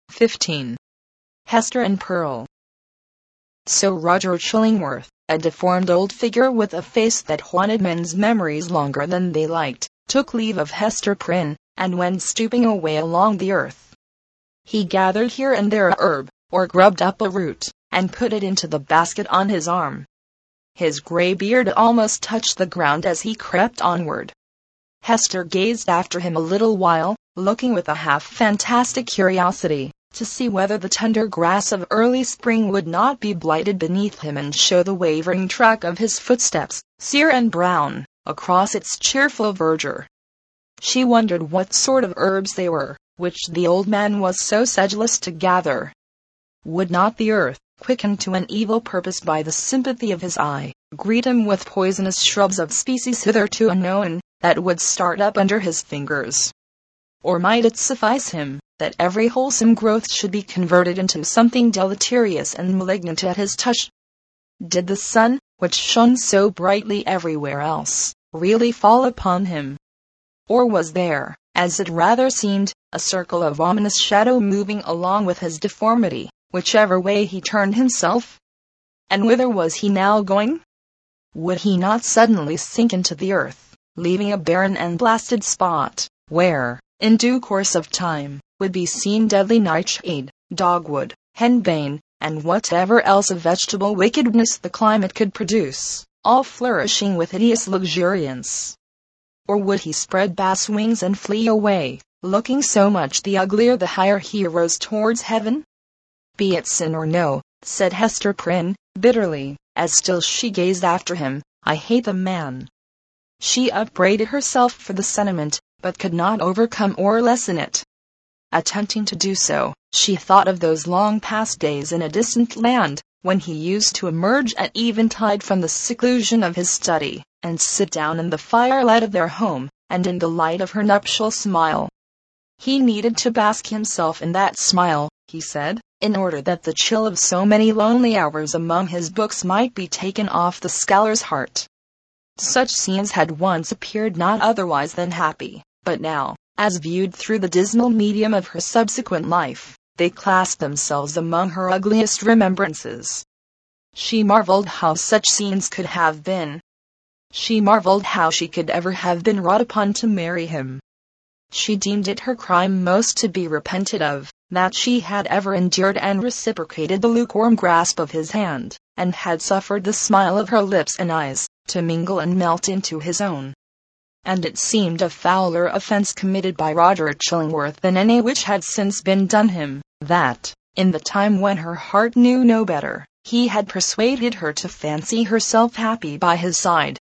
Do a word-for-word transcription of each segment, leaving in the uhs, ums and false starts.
fifteen. Hester and Pearl. So Roger Chillingworth, a deformed old figure with a face that haunted men's memories longer than they liked, took leave of Hester Prynne, and went stooping away along the earth. He gathered here and there a herb, or grubbed up a root, and put it into the basket on his arm. His grey beard almost touched the ground as he crept onward. Hester gazed after him a little while, looking with a half-fantastic curiosity, to see whether the tender grass of early spring would not be blighted beneath him and show the wavering track of his footsteps, sere and brown, across its cheerful verdure. She wondered what sort of herbs they were, which the old man was so sedulous to gather. Would not the earth, quickened to an evil purpose by the sympathy of his eye, greet him with poisonous shrubs of species hitherto unknown, that would start up under his fingers? Or might it suffice him, that every wholesome growth should be converted into something deleterious and malignant at his touch? Did the sun, which shone so brightly everywhere else, really fall upon him? Or was there, as it rather seemed, a circle of ominous shadow moving along with his deformity, whichever way he turned himself? And whither was he now going? Would he not suddenly sink into the earth, leaving a barren and blasted spot, where, in due course of time, would be seen deadly nightshade, dogwood, henbane, and whatever else of vegetable wickedness the climate could produce, all flourishing with hideous luxuriance? Or would he spread bass wings and flee away, looking so much the uglier the higher he rose towards heaven? Be it sin or no, said Hester Prynne, bitterly, as still she gazed after him, I hate the man. She upbraided herself for the sentiment, but could not overcome or lessen it. Attempting to do so, she thought of those long past days in a distant land, when he used to emerge at eventide from the seclusion of his study, and sit down in the firelight of their home, and in the light of her nuptial smile. He needed to bask himself in that smile, he said, in order that the chill of so many lonely hours among his books might be taken off the scholar's heart. Such scenes had once appeared not otherwise than happy, but now, as viewed through the dismal medium of her subsequent life, they classed themselves among her ugliest remembrances. She marveled how such scenes could have been. She marveled how she could ever have been wrought upon to marry him. She deemed it her crime most to be repented of, that she had ever endured and reciprocated the lukewarm grasp of his hand, and had suffered the smile of her lips and eyes to mingle and melt into his own. And it seemed a fouler offence committed by Roger Chillingworth than any which had since been done him, that, in the time when her heart knew no better, he had persuaded her to fancy herself happy by his side.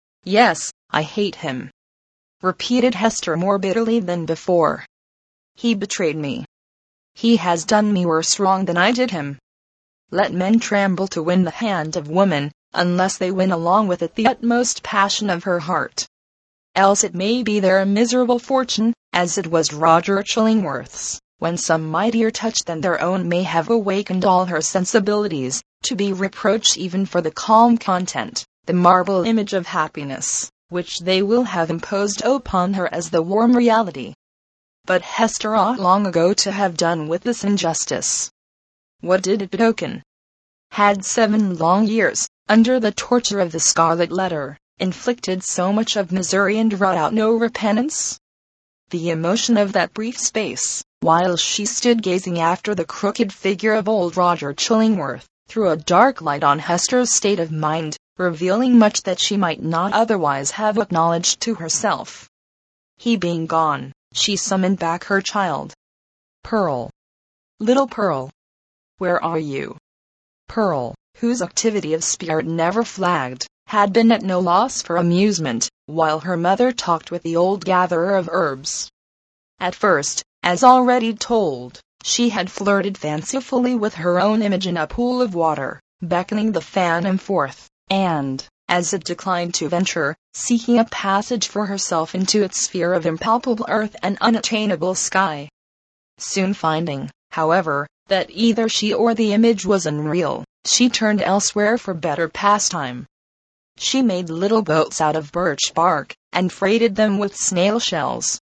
Yes, I hate him, repeated Hester more bitterly than before. He betrayed me. He has done me worse wrong than I did him. Let men tremble to win the hand of woman, unless they win along with it the utmost passion of her heart. Else it may be their miserable fortune, as it was Roger Chillingworth's, when some mightier touch than their own may have awakened all her sensibilities, to be reproached even for the calm content, the marble image of happiness, which they will have imposed upon her as the warm reality. But Hester ought long ago to have done with this injustice. What did it betoken? Had seven long years, under the torture of the scarlet letter, inflicted so much of misery and wrought out no repentance? The emotion of that brief space, while she stood gazing after the crooked figure of old Roger Chillingworth, threw a dark light on Hester's state of mind, revealing much that she might not otherwise have acknowledged to herself. He being gone, she summoned back her child. Pearl. Little Pearl. Where are you? Pearl, whose activity of spirit never flagged, had been at no loss for amusement, while her mother talked with the old gatherer of herbs. At first, as already told, she had flirted fancifully with her own image in a pool of water, beckoning the phantom forth, and, as it declined to venture, seeking a passage for herself into its sphere of impalpable earth and unattainable sky. Soon finding, however, that either she or the image was unreal, she turned elsewhere for better pastime. She made little boats out of birch bark, and freighted them with snail shells,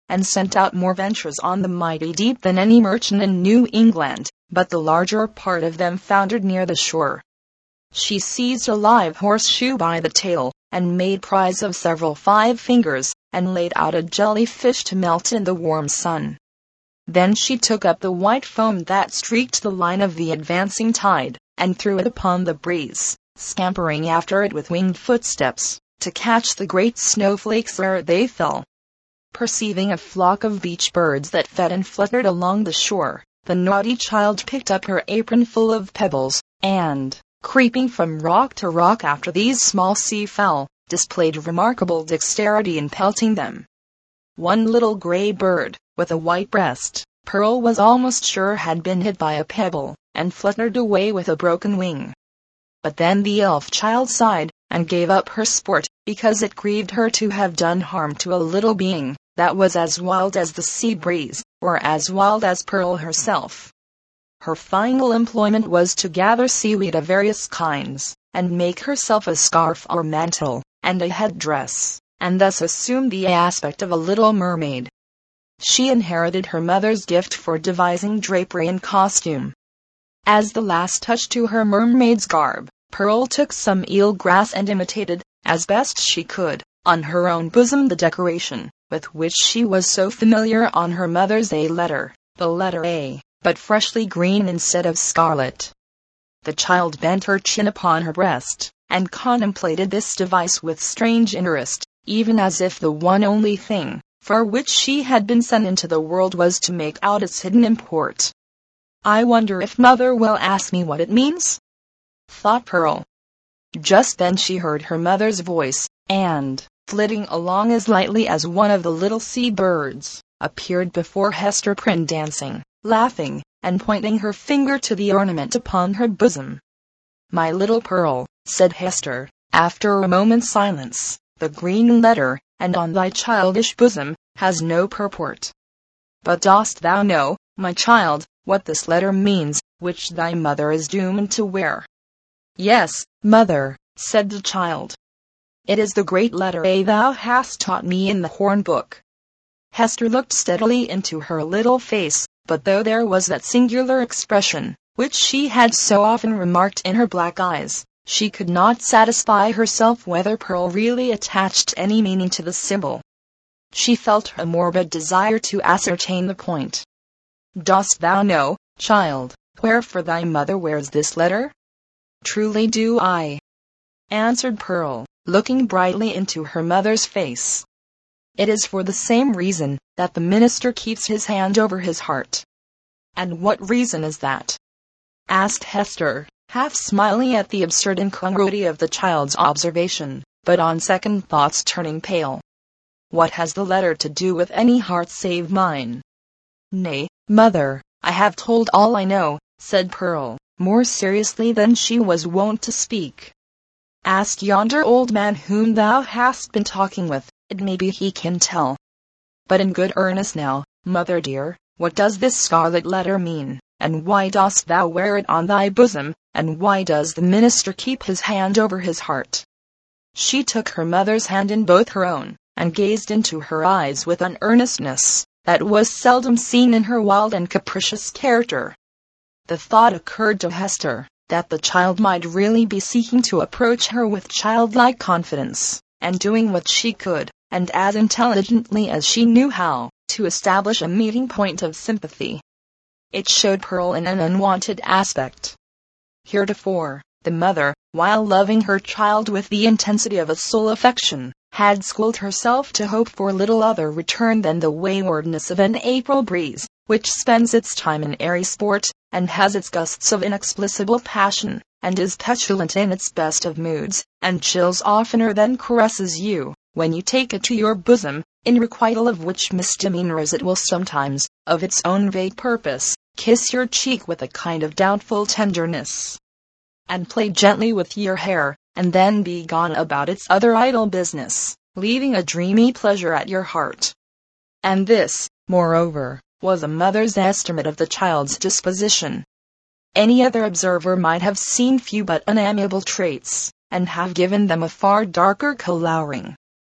and sent out more ventures on the mighty deep than any merchant in New England, but the larger part of them foundered near the shore. She seized a live horseshoe by the tail, and made prize of several five fingers, and laid out a jellyfish to melt in the warm sun. Then she took up the white foam that streaked the line of the advancing tide, and threw it upon the breeze, scampering after it with winged footsteps, to catch the great snowflakes ere they fell. Perceiving a flock of beach birds that fed and fluttered along the shore, the naughty child picked up her apron full of pebbles, and, creeping from rock to rock after these small sea-fowl, displayed remarkable dexterity in pelting them. One little gray bird, with a white breast, Pearl was almost sure had been hit by a pebble, and fluttered away with a broken wing. But then the elf child sighed, and gave up her sport, because it grieved her to have done harm to a little being that was as wild as the sea breeze, or as wild as Pearl herself. Her final employment was to gather seaweed of various kinds, and make herself a scarf or mantle, and a head-dress, and thus assume the aspect of a little mermaid. She inherited her mother's gift for devising drapery and costume. As the last touch to her mermaid's garb, Pearl took some eel grass and imitated, as best she could, on her own bosom the decoration, with which she was so familiar on her mother's A letter, the letter A, but freshly green instead of scarlet. The child bent her chin upon her breast, and contemplated this device with strange interest, even as if the one only thing for which she had been sent into the world was to make out its hidden import. "I wonder if mother will ask me what it means?" thought Pearl. Just then she heard her mother's voice, and, flitting along as lightly as one of the little sea birds, appeared before Hester Prynne dancing, laughing, and pointing her finger to the ornament upon her bosom. "My little Pearl," said Hester, after a moment's silence, "the green letter, and on thy childish bosom, has no purport. But dost thou know, my child, what this letter means, which thy mother is doomed to wear?" "Yes, mother," said the child. "It is the great letter A thou hast taught me in the horn book." Hester looked steadily into her little face, but though there was that singular expression, which she had so often remarked in her black eyes, she could not satisfy herself whether Pearl really attached any meaning to the symbol. She felt a morbid desire to ascertain the point. "Dost thou know, child, wherefore thy mother wears this letter?" "Truly do I," answered Pearl, looking brightly into her mother's face. "It is for the same reason that the minister keeps his hand over his heart." "And what reason is that?" asked Hester, half smiling at the absurd incongruity of the child's observation, but on second thoughts turning pale. "What has the letter to do with any heart save mine?" "Nay, mother, I have told all I know," said Pearl, more seriously than she was wont to speak. "Ask yonder old man whom thou hast been talking with, it may be he can tell. But in good earnest now, mother dear, what does this scarlet letter mean, and why dost thou wear it on thy bosom, and why does the minister keep his hand over his heart?" She took her mother's hand in both her own, and gazed into her eyes with an earnestness that was seldom seen in her wild and capricious character. The thought occurred to Hester that the child might really be seeking to approach her with childlike confidence, and doing what she could, and as intelligently as she knew how, to establish a meeting point of sympathy. It showed Pearl in an unwonted aspect. Heretofore, the mother, while loving her child with the intensity of a soul affection, had schooled herself to hope for little other return than the waywardness of an April breeze, which spends its time in airy sport, and has its gusts of inexplicable passion, and is petulant in its best of moods, and chills oftener than caresses you, when you take it to your bosom, in requital of which misdemeanors it will sometimes, of its own vague purpose, kiss your cheek with a kind of doubtful tenderness, and play gently with your hair, and then be gone about its other idle business, leaving a dreamy pleasure at your heart. And this, moreover, was a mother's estimate of the child's disposition. Any other observer might have seen few but unamiable traits, and have given them a far darker coloring.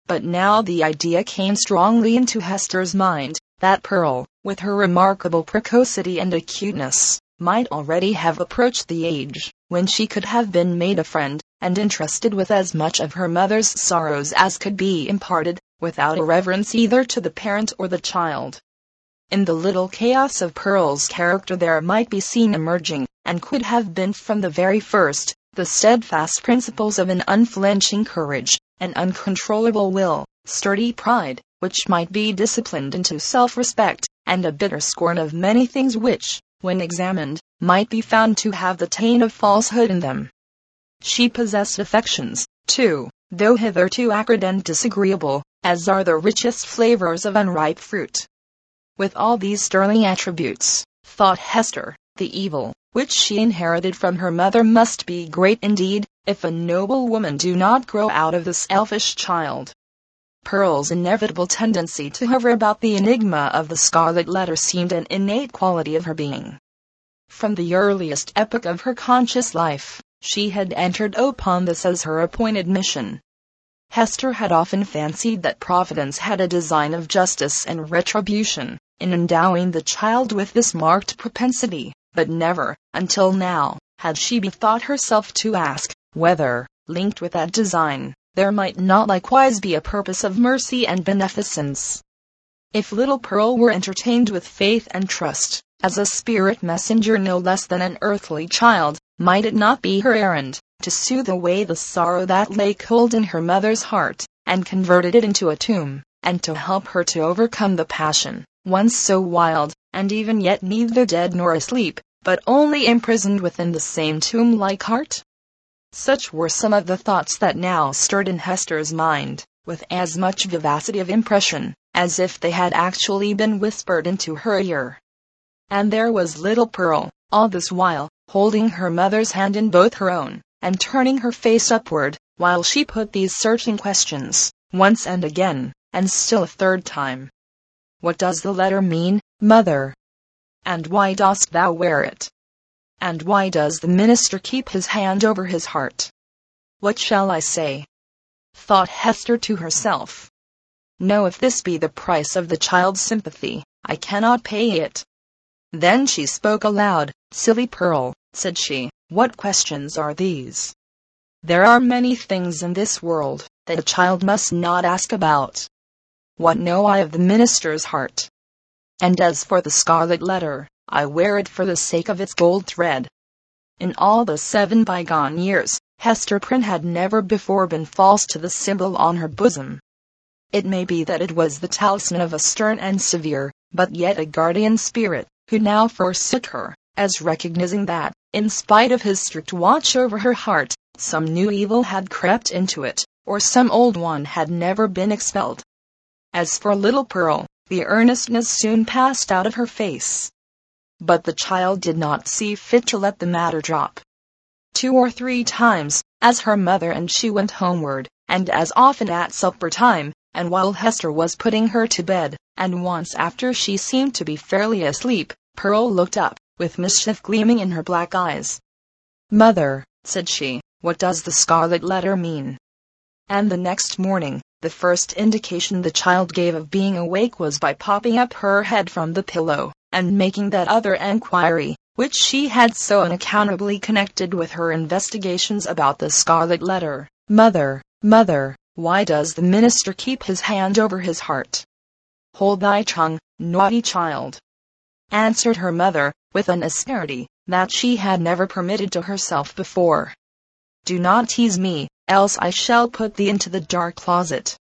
but now the idea came strongly into Hester's mind, that Pearl, with her remarkable precocity and acuteness, might already have approached the age when she could have been made a friend, and entrusted with as much of her mother's sorrows as could be imparted, without irreverence either to the parent or the child. In the little chaos of Pearl's character there might be seen emerging, and could have been from the very first, the steadfast principles of an unflinching courage, an uncontrollable will, sturdy pride, which might be disciplined into self-respect, and a bitter scorn of many things which, when examined, might be found to have the taint of falsehood in them. She possessed affections, too, though hitherto acrid and disagreeable, as are the richest flavors of unripe fruit. With all these sterling attributes, thought Hester, the evil which she inherited from her mother must be great indeed, if a noble woman do not grow out of this elfish child. Pearl's inevitable tendency to hover about the enigma of the Scarlet Letter seemed an innate quality of her being. From the earliest epoch of her conscious life, she had entered upon this as her appointed mission. Hester had often fancied that Providence had a design of justice and retribution in endowing the child with this marked propensity, but never, until now, had she bethought herself to ask, whether, linked with that design, there might not likewise be a purpose of mercy and beneficence. If little Pearl were entertained with faith and trust, as a spirit messenger no less than an earthly child, might it not be her errand to soothe away the sorrow that lay cold in her mother's heart, and converted it into a tomb, and to help her to overcome the passion, once so wild, and even yet neither dead nor asleep, but only imprisoned within the same tomb-like heart? Such were some of the thoughts that now stirred in Hester's mind, with as much vivacity of impression, as if they had actually been whispered into her ear. And there was little Pearl, all this while, holding her mother's hand in both her own, and turning her face upward, while she put these searching questions, once and again, and still a third time. What does the letter mean, mother? And why dost thou wear it? And why does the minister keep his hand over his heart? What shall I say? Thought Hester to herself. No, if this be the price of the child's sympathy, I cannot pay it. Then she spoke aloud. Silly Pearl, said she, what questions are these? There are many things in this world that a child must not ask about. What know I of the minister's heart? And as for the Scarlet Letter, I wear it for the sake of its gold thread. In all the seven bygone years, Hester Prynne had never before been false to the symbol on her bosom. It may be that it was the talisman of a stern and severe, but yet a guardian spirit, who now forsook her, as recognizing that, in spite of his strict watch over her heart, some new evil had crept into it, or some old one had never been expelled. As for little Pearl, the earnestness soon passed out of her face. But the child did not see fit to let the matter drop. Two or three times, as her mother and she went homeward, and as often at supper time, and while Hester was putting her to bed, and once after she seemed to be fairly asleep, Pearl looked up, with mischief gleaming in her black eyes. Mother, said she, what does the Scarlet Letter mean? And the next morning, the first indication the child gave of being awake was by popping up her head from the pillow, and making that other enquiry, which she had so unaccountably connected with her investigations about the Scarlet Letter. Mother, mother, why does the minister keep his hand over his heart? Hold thy tongue, naughty child, answered her mother, with an asperity that she had never permitted to herself before. Do not tease me, else I shall put thee into the dark closet.